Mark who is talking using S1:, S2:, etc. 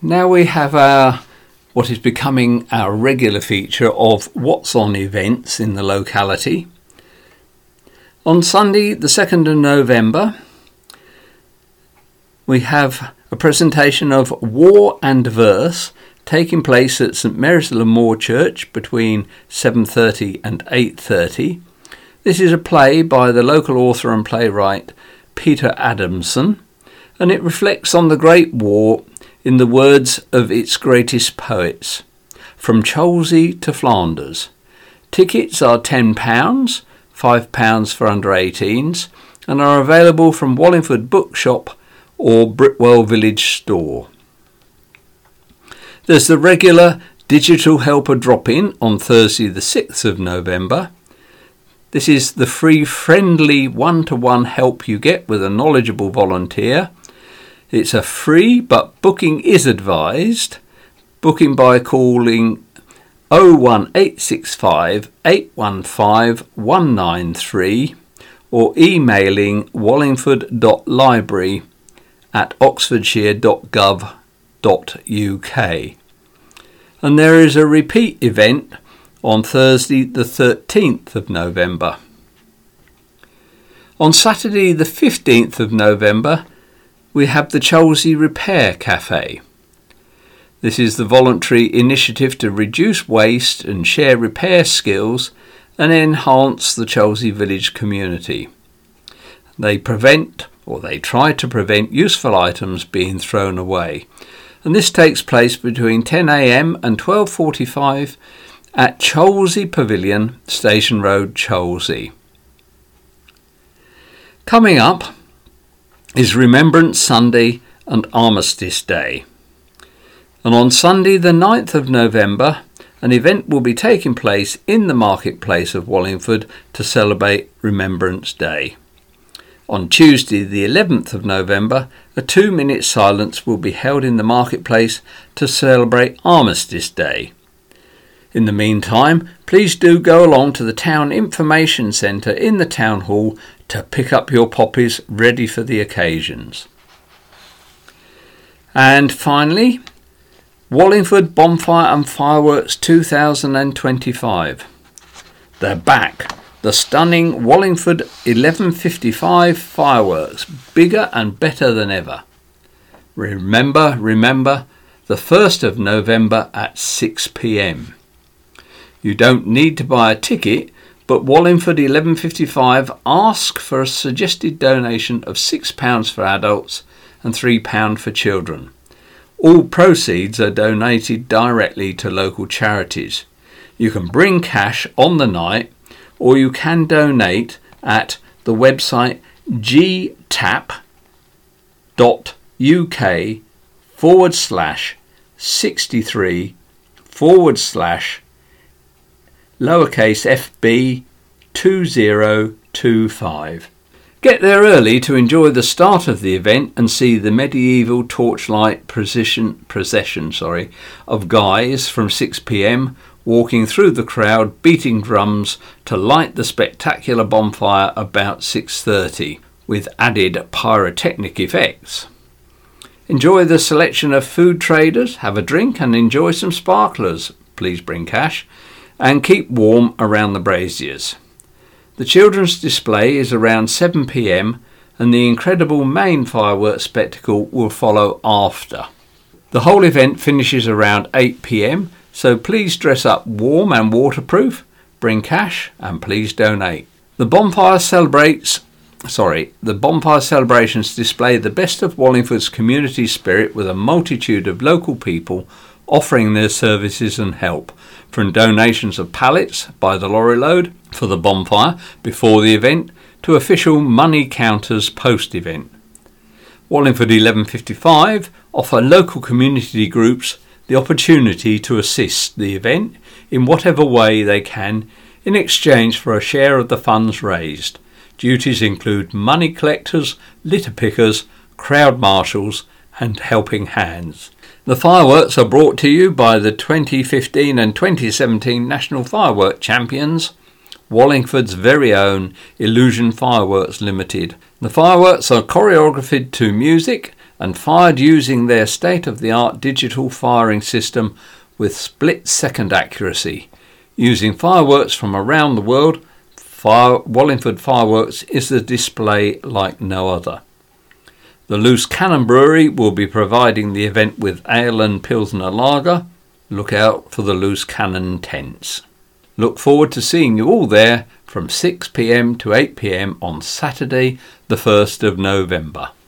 S1: Now we have what is becoming our regular feature of What's On events in the locality. On Sunday the 2nd of November we have a presentation of War and Verse taking place at St Mary's Le Moor Church between 7:30 and 8:30. This is a play by the local author and playwright Peter Adamson, and it reflects on the Great War in the words of its greatest poets, from Cholsey to Flanders. Tickets are £10, £5 for under 18s, and are available from Wallingford Bookshop or Britwell Village Store. There's the regular Digital Helper drop-in on Thursday the 6th of November. This is the free friendly one-to-one help you get with a knowledgeable volunteer. It's a free, but booking is advised. Booking by calling 01865 815 193 or emailing wallingford.library@oxfordshire.gov.uk. And there is a repeat event on Thursday the 13th of November. On Saturday the 15th of November we have the Cholsey Repair Cafe. This is the voluntary initiative to reduce waste and share repair skills and enhance the Cholsey village community. They try to prevent useful items being thrown away, and this takes place between 10 a.m. and 12:45 at Cholsey Pavilion, Station Road, Cholsey. Coming up is Remembrance Sunday and Armistice Day. And on Sunday the 9th of November, an event will be taking place in the marketplace of Wallingford to celebrate Remembrance Day. On Tuesday the 11th of November, a 2-minute silence will be held in the marketplace to celebrate Armistice Day. In the meantime, please do go along to the Town Information Centre in the Town Hall to pick up your poppies ready for the occasions. And finally, Wallingford Bonfire and Fireworks 2025. They're back. The stunning Wallingford 1155 fireworks, bigger and better than ever. Remember, the 1st of November at 6 p.m. You don't need to buy a ticket, but Wallingford 1155 ask for a suggested donation of £6 for adults and £3 for children. All proceeds are donated directly to local charities. You can bring cash on the night, or you can donate at the website gtap.uk/63/ lowercase fb 2025. Get there early to enjoy the start of the event and see the medieval torchlight procession of guys from 6 p.m. walking through the crowd beating drums to light the spectacular bonfire about 6:30 with added pyrotechnic effects. Enjoy the selection of food traders, have a drink and enjoy some sparklers. Please bring cash. And keep warm around the braziers. The children's display is around 7 p.m. and the incredible main fireworks spectacle will follow after. The whole event finishes around 8 p.m, so please dress up warm and waterproof, bring cash and please donate. The bonfire celebrations display the best of Wallingford's community spirit with a multitude of local people offering their services and help, from donations of pallets by the lorry load for the bonfire before the event to official money counters post-event. Wallingford 1155 offer local community groups the opportunity to assist the event in whatever way they can in exchange for a share of the funds raised. Duties include money collectors, litter pickers, crowd marshals and helping hands. The fireworks are brought to you by the 2015 and 2017 National Firework Champions, Wallingford's very own Illusion Fireworks Limited. The fireworks are choreographed to music and fired using their state-of-the-art digital firing system with split-second accuracy. Using fireworks from around the world, Wallingford Fireworks is a display like no other. The Loose Cannon Brewery will be providing the event with ale and Pilsner Lager. Look out for the Loose Cannon tents. Look forward to seeing you all there from 6 p.m. to 8 p.m. on Saturday, the 1st of November.